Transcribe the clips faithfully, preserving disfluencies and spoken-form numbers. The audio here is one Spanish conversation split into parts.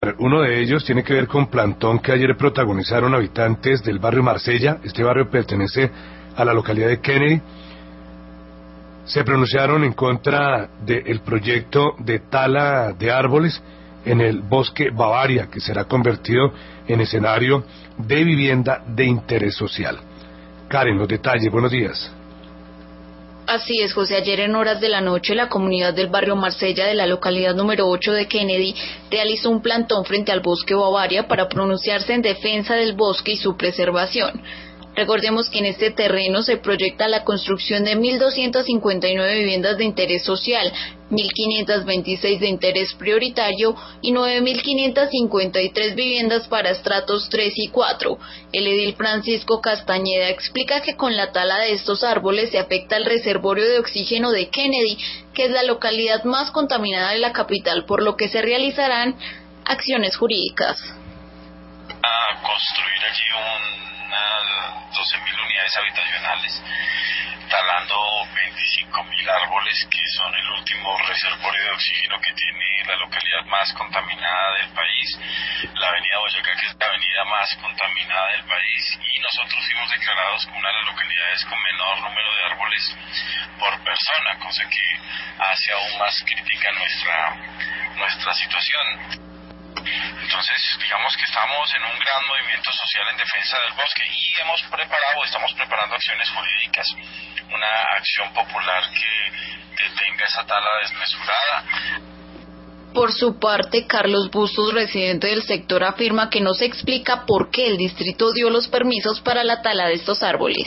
Uno de ellos tiene que ver con plantón que ayer protagonizaron habitantes del barrio Marsella. Este barrio pertenece a la localidad de Kennedy. Se pronunciaron en contra del proyecto de tala de árboles en el bosque Bavaria, que será convertido en escenario de vivienda de interés social. Karen, los detalles, buenos días. Así es, José. Ayer en horas de la noche, la comunidad del barrio Marsella de la localidad número ocho de Kennedy realizó un plantón frente al bosque Bavaria para pronunciarse en defensa del bosque y su preservación. Recordemos que en este terreno se proyecta la construcción de mil doscientas cincuenta y nueve viviendas de interés social, mil quinientas veintiséis de interés prioritario y nueve mil quinientas cincuenta y tres viviendas para estratos tres y cuatro. El edil Francisco Castañeda explica que con la tala de estos árboles se afecta el reservorio de oxígeno de Kennedy, que es la localidad más contaminada de la capital, por lo que se realizarán acciones jurídicas. A construir allí unas doce mil unidades habitacionales, talando veinticinco mil árboles, que son el último reservorio de oxígeno que tiene la localidad más contaminada del país, la avenida Boyacá, que es la avenida más contaminada del país, y nosotros fuimos declarados como una de las localidades con menor número de árboles por persona, cosa que hace aún más crítica nuestra, nuestra situación. Entonces, digamos que estamos en un gran movimiento social en defensa del bosque y hemos preparado, estamos preparando acciones jurídicas, una acción popular que detenga esa tala desmesurada. Por su parte, Carlos Bustos, residente del sector, afirma que no se explica por qué el distrito dio los permisos para la tala de estos árboles.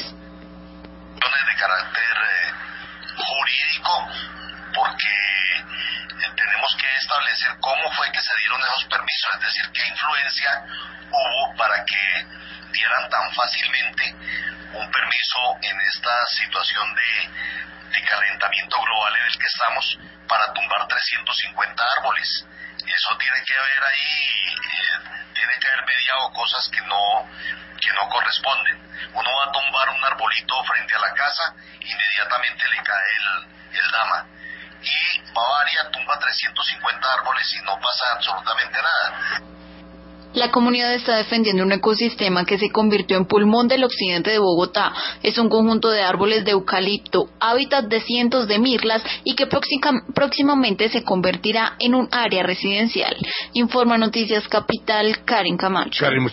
De carácter eh, jurídico, porque tenemos que establecer cómo fue que se dieron esos permisos, es decir, qué influencia hubo para que dieran tan fácilmente un permiso en esta situación de, de calentamiento global en el que estamos para tumbar trescientos cincuenta árboles. Eso tiene que haber ahí, eh, tiene que haber mediado cosas que no, que no corresponden. Uno va a tumbar un arbolito frente a la casa, inmediatamente le cae el, el dama. Y Bavaria tumba trescientos cincuenta árboles y no pasa absolutamente nada. La comunidad está defendiendo un ecosistema que se convirtió en pulmón del occidente de Bogotá. Es un conjunto de árboles de eucalipto, hábitat de cientos de mirlas y que próxima, próximamente se convertirá en un área residencial. Informa Noticias Capital, Karen Camacho. Karen,